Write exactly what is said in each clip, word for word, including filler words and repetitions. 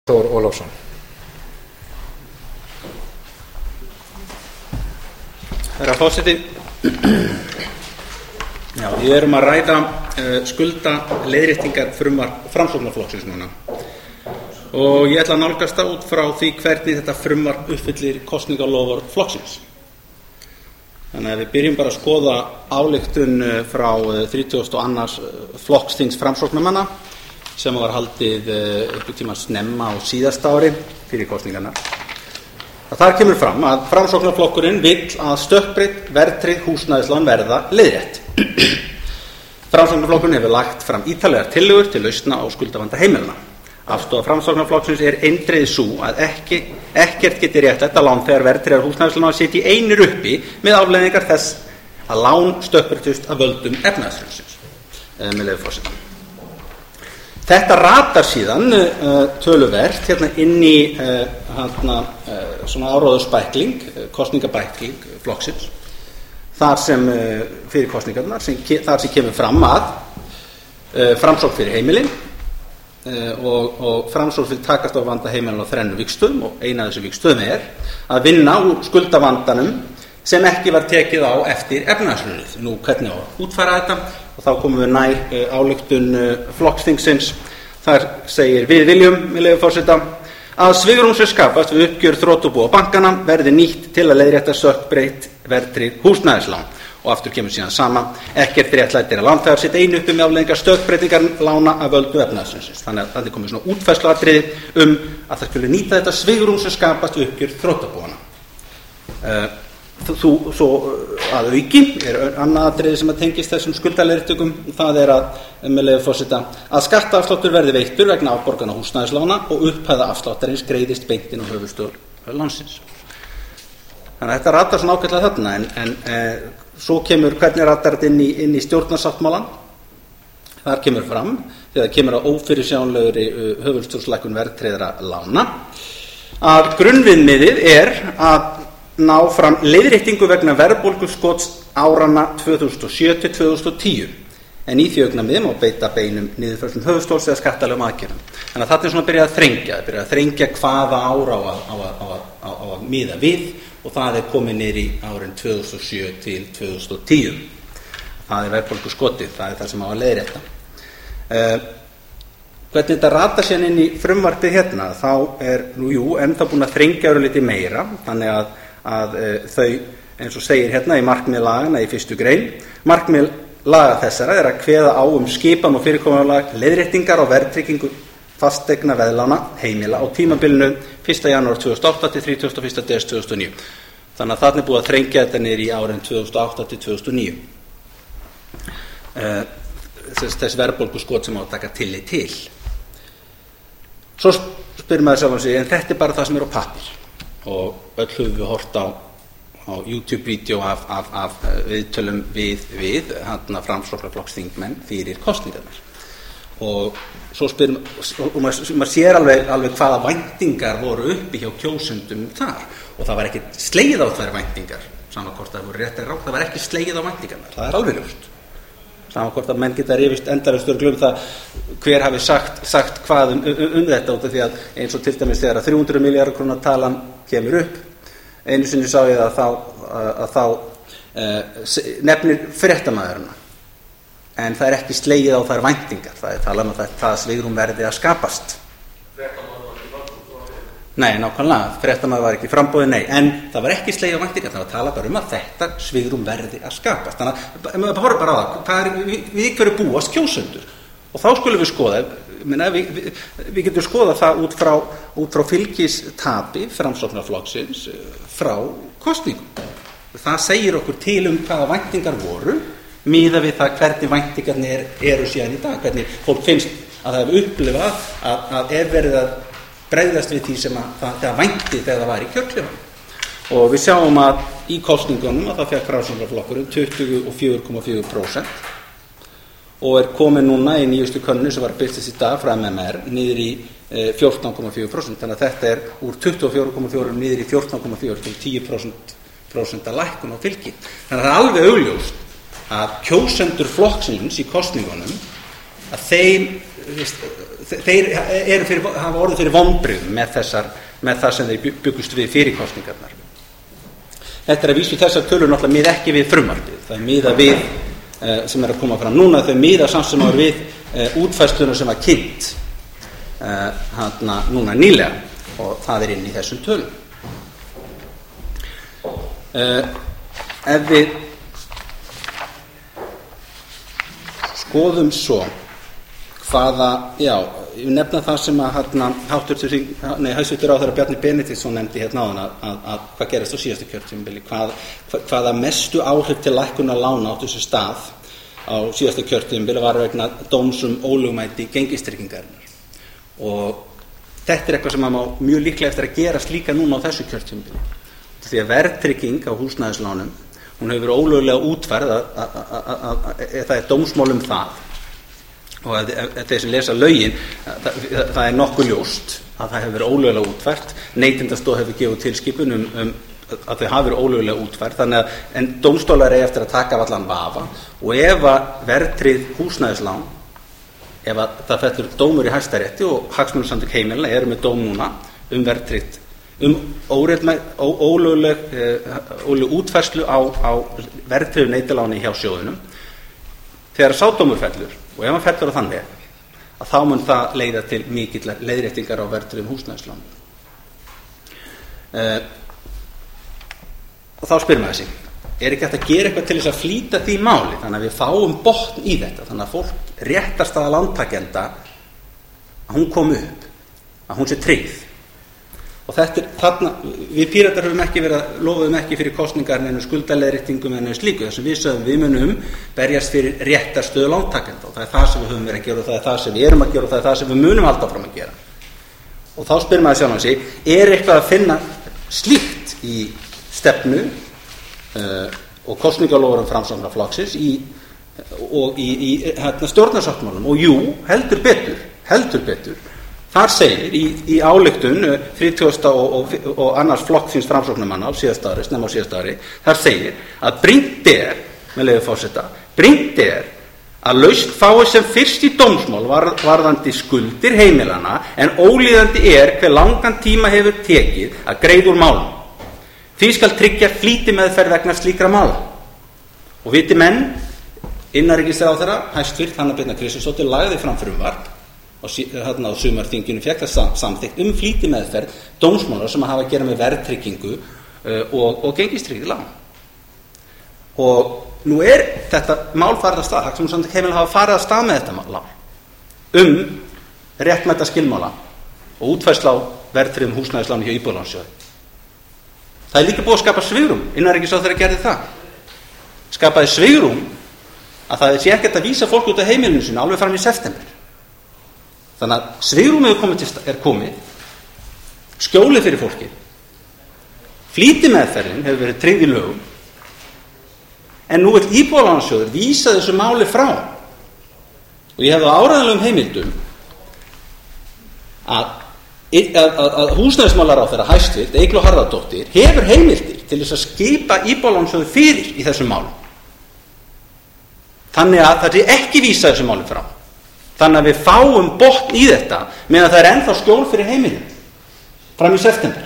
Þór Ólafsson. Herra forseti, já, við erum að ræða uh, skulda leiðréttingar frumvarp Framsóknarflokksins núna og ég ætla að nálgast það út frá því hvernig þetta frumvarp uppfyllir kosningaloforð flokksins. Þannig að við byrjum bara að skoða ályktun frá þrítugasta og annars flokksþings Framsóknarmanna sem var haldið einhvern tímann snemma á síðasta ári fyrir kosningarnar. Þar kemur fram að Framsóknarflokkurinn vill að stökkbreytt verðtryggð húsnæðislán verða leiðrétt. Framsóknarflokkurinn hefur lagt fram ítarlegar tillögur til lausna á skuldavanda heimilanna. Afstaða Framsóknarflokksins er eindregið sú að ekki, ekkert geti réttlætt að lán þegar verðtryggðar húsnæðislána sitji einir uppi með afleiðingar þess að lán stökkbreyttust af völdum efnahagshrunsins. Með leyfi forseta. Þetta ratar síðan uh, töluvert hérna inn í uh, hérna, uh, svona áróðurspækling, uh, kosningabækling flokksins, þar sem uh, fyrir kosningarnar, sem, þar sem kemur fram að uh, framsókn fyrir heimilin uh, og, og framsókn fyrir takast á vanda heimilin á þrennu vígstöðum og eina af þessu vígstöðum er að vinna úr skuldavandanum sem ekki var tekið á eftir efnahagshrunið. Nú, hvernig á að útfæra þetta? Og þá komum við nær uh, ályktun uh, flokksþingsins. Þar segir við viljum, með leyfi forseta, að svigrúm sem skapast við uppgjör þrotabúa bankana verði nýtt til að leiðrétta stökkbreytt verðtryggð húsnæðislán. Og aftur kemur síðan sama, ekkert réttlæti er að lánþegar setja einu uppi með afleiðingar stökkbreytingar lána af völdum efnahagshrunsins. Þannig að þetta komið svona útfærsluatriði um að það skuli nýta þetta svigrúm sem skapast við uppgjör þrotabúanna. Uh, Þú, svo að auki er annað atriði sem að tengist þessum skuldaleiðréttingum, það er að, með leyfi forseta, að skattaafsláttur verði veittur vegna afborgana húsnæðislána og upphæða afsláttarins greiðist beint inn á höfuðstól lánsins. Þannig að þetta ratar svona ágætlega þarna, en, en e, svo kemur hvernig ratar þetta inn í, inn í stjórnarsáttmálann. Þar kemur fram, þegar kemur að ófyrirsjáanlegri höfuðstólslækkun verðtryggðra lána, að grunnviðmiðið er að ná fram leiðréttingu vegna verðbólguskots áranna tvö þúsund og sjö til tvö þúsund og tíu, en í því augnamiði má beita beinum niðurfærslum höfuðstóls eða skattalegum aðgerðum. Þannig að þarna er svona að byrja að þrengja, að byrja að þrengja hvaða ára á að, á að, á að, á að, að miða við, og það er komið niður í árin tvö þúsund og sjö til tvö þúsund og tíu. Það er verðbólguskotið, það er það sem á að leiðrétta. Uh, hvernig þetta ratar sér inn í frumvarpið hérna, þá er nú jú ennþá búin að þrengja örlítið meira, þannig að að e, þau, eins og segir hérna í markmið lagana í fyrstu grein, markmið laga þessara er að kveða á um skipan og fyrirkomulag leiðréttingar á verðtryggingu fasteigna veðlána heimila á tímabilinu fyrsta janúar tvö þúsund og átta til þrítugasta og fyrsta desember tvö þúsund og níu. Þannig að þarna er búið að þrengja þetta niður í árin tvö þúsund og átta til tvö þúsund og níu. E, þess, þess verðbólguskot sem á að taka tillit til. Svo spyrir maður sjálfan sig, en þetta er bara það sem er á pappír. Og öll höfum við hort á, á YouTube-vídeó af, af, af viðtölum við, við hérna Framsóknarflokksþingmenn fyrir kosningarnar. Og svo spyrum, og maður, maður sér alveg, alveg hvaða væntingar voru uppi hjá kjósendum þar. Og það var ekki slegið á þær væntingar, sama hvort það voru rétt eða rangt, það var ekki slegið á væntingarnar, það er alveg ljóst. Sama hvort að menn geta rifist endalaust glömm það hver hafi sagt, sagt hvað um, um, um þetta, út af því að eins og til dæmis þegar að þrjú hundruð milljarða króna talan kemur upp, einu sinni sá ég að þá, að, að þá uh, nefnir fréttamaðurina, en það er ekki slegið á þær væntingar, það er talað um að það svigrúm verði að skapast. Nei, nákvæmlega, fréttamaður var ekki framboðið, nei, en það var ekki slegið á væntingar, það var talað bara um að þetta svigrúm verði að skapast. Þannig að maður horfir bara á það, hvað er, við, við hverju búast kjósendur, og þá skulum við skoða, minna, við, við, við getum skoða það út frá, út frá fylgistapi Framsóknarflokksins frá kosningum. Það segir okkur til um hvaða væntingar voru, miðað við það hvernig væntingarnir er, eru síðan í dag, hvernig fólk finnst að það hefur upplifað að, að er verið að bregðast við því sem að það, það vænti þegar það var í kjörklefanum. Og við sjáum að í kosningunum að það fekk Framsóknarflokkurinn tuttugu og fjögur komma fjögur prósent og er komið núna í nýjustu könnun sem var birtist í dag frá M M R niður í eh, fjórtán komma fjögur prósent. Þannig að þetta er úr tuttugu og fjögur komma fjögur niður í fjórtán komma fjögur til tíu prósent lækkun á fylgi. Þannig að það er alveg augljóst að kjósendur flokksins í kosningunum að þeim þeir eru fyrir, hafa orðið fyrir vonbrigðum með, þessar, með það sem þeir byggust við fyrir kosningarnar. Þetta er að vísu þessar tölur náttúrulega miða ekki við frumvarpið. Það er miða við, uh, sem er að koma fram núna, þau miða samt sem áður við uh, útfærsluna sem var kynnt uh, hana núna nýlega, og það er inn í þessum tölum. Uh, ef við skoðum svo hvaða, já, ég nefna það sem að hérna háttvirtur, nei, hæstvirtur ráðherra Bjarni Benediktsson nefndi hérna áðan að, að, að hvað gerist á síðasta kjörtímabili, hvað, hvaða mestu áhrif til lækkunar lána áttu sér stað á síðasta kjörtímabili var vegna dóms um ólögmæti gengistryggingarinnar. Og þetta er eitthvað sem að má mjög líklega eftir að gerast líka núna á þessu kjörtímabili. Því að verðtrygging á húsnæðislánum, hún hefur verið ólöglega útfærð að, að, að, að, að það er dómsmál um það. Og að, að þeir sem lesa lögin, það, það er nokkuð ljóst að það hefur verið ólöglega útfært. Neytendastofa hefur gefið tilskipun um, um að þau hafi verið ólöglega útfært, þannig að en dómstólar eigi eftir að taka af allan vafa, og ef að verðtryggð húsnæðislán, ef að það fellur dómur í Hæstarétti og Hagsmunasamtök heimila eru með dóm núna um verðtryggt, um ólögleg ólögleg útfærslu á, á verðtryggðu neytiláni hjá sjóðunum, þegar sá dómur fellur, og ef hann fellur á þann veg, að þá mun það leiða til mikillar leiðréttingar á verðtryggðum húsnæðislánum. Uh, og þá spyr maður sig, er ekki hægt að gera eitthvað til þess að flýta því máli, þannig að við fáum botn í þetta, þannig að fólk réttarstaða lántakenda að hún komi upp, að hún sé tryggð. Og þetta er þarna, við Píratar höfum ekki verið að lofuðum ekki fyrir kosningar neinu skuldaleiðréttingum en neinu slíku, þess að við sögum við munum berjast fyrir réttarstöðu lántakenda, og það er það sem við höfum verið að gera, og það er það sem við erum að gera, og það er það sem við munum halda áfram að gera. Og þá spyr maður sjálfan sig, er eitthvað að finna slíkt í stefnu uh, og kosningaloforðum Framsóknarflokksins í, og í, í hérna, stjórnarsáttmálum? Og jú, heldur betur, heldur betur. Þar segir í, í ályktun þrítugasta og, og, og annars flokksins Framsóknarmanna á síðasta ári, snemma á síðasta ári, þar segir að brýnt er, með leyfi forseta, brýnt er að lausn fái sem fyrst í dómsmál var, varðandi skuldir heimilana, en ólíðandi er hve langan tíma hefur tekið að greiða úr málum. Því skal tryggja flýtimeðferð vegna slíkra mála. Og viti menn, innanríkisráðherra hæstvirt Hanna Birna Kristjánsdóttir lagði fram frumvarp og hérna á sumarþinginu fékk það samþykkt um flýtimeðferð dómsmála sem hafa að gera með verðtryggingu uh, og, og gengistryggð lán. Og nú er þetta mál farið af stað, Hagsmunasamtök heimila hafa farið af stað með þetta mál um réttmæta skilmála og útfærslu á verðtryggðum húsnæðisláni hjá Íbúðalánasjóði. Það er líka búið að skapa svigrúm, innanríkisráðherra gerði það. Skapaði svigrúm að það sé ekkert að vísa fólk út af heimilinu sínu alveg fram í september. Þannig að svigrúmið er komið, skjólið fyrir fólki, flýtimeðferðin hefur verið tryggð í lögum, en nú vill Íbúðalánasjóður vísa þessu máli frá. Og ég hef á áreiðanlegum heimildum að, að, að, að húsnæðismálaráðherra hæstvirt Eygló Harðardóttir hefur heimildir til þess að skipa Íbúðalánasjóður fyrir í þessum málum. Þannig að það er ekki vísa þessu máli frá. Þannig að við fáum botn í þetta meðan það er ennþá skjól fyrir heimilin fram í september.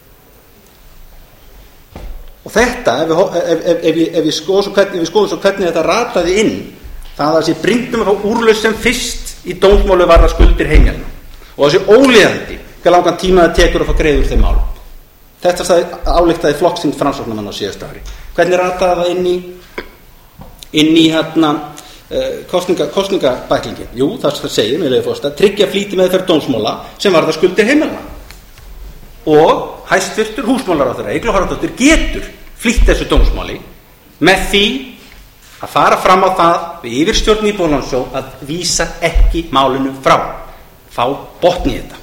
Og þetta, ef við, ef, ef, ef, ef við skoðum svo hvernig, skoðum svo hvernig þetta rataði inn, það að það sé brýnt um að fá úrlausn sem fyrst í dómsmáli varða skuldir heimilina, og það sé ólíðandi hve langan tíma það tekur að fá greiða úr þeim málum. Þetta ályktaði flokksþing Framsóknarmanna á síðasta ári. Hvernig rataði það inn í inn í hérna kostninga, kostningabæklingin? Jú, það segir, með leyfi forseta, tryggja flýtimeðferð dómsmála sem varða skuldir heimilana. Og hæstvirtur húsmálaráðherra Eygló Harðardóttir getur flýtt þessu dómsmáli með því að fara fram á það við yfirstjórn Íbúðalánasjóðs að vísa ekki málinu frá, fá botn í þetta.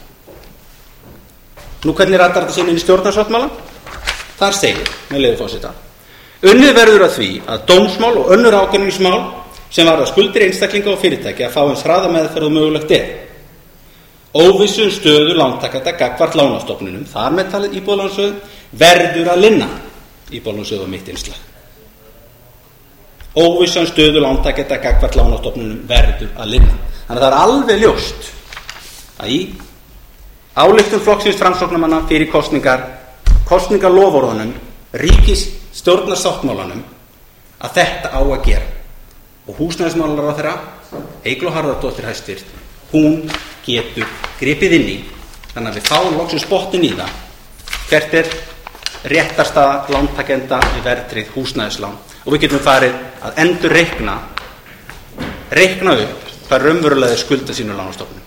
Nú hvernig ratar þetta sín inn í stjórnarsáttmála? Þar segir, með leyfi forseta, unnið verður að því að dómsmál og önnur ágreiningsmál sem varða skuldir einstaklinga og fyrirtækja að fá eins hraða meðferð og mögulegt er. Óvissu um stöðu lántakenda gagnvart lánastofnunum, þar með talið Íbúðalánasjóð, verður að linna. Íbúðalánasjóð var mitt innslag. Óvissu um stöðu lántakenda gagnvart lánastofnunum verður að linna. Þannig að það er alveg ljóst að í ályktun flokksins Framsóknarmanna fyrir kosningar, kosningaloforðunum, ríkisstjórnarsáttmálanum, að þetta á að gera. Og húsnæðismálaráðherra, Eygló Harðardóttir hæstvirt, hún getur gripið inn í, þannig að við fáum loksins botnin í það, hvert er réttarstaða lántakenda við verðtryggð húsnæðislán, og við getum farið að endur reikna, reikna upp hvað raunverulega er skulda sínu lánastofnun.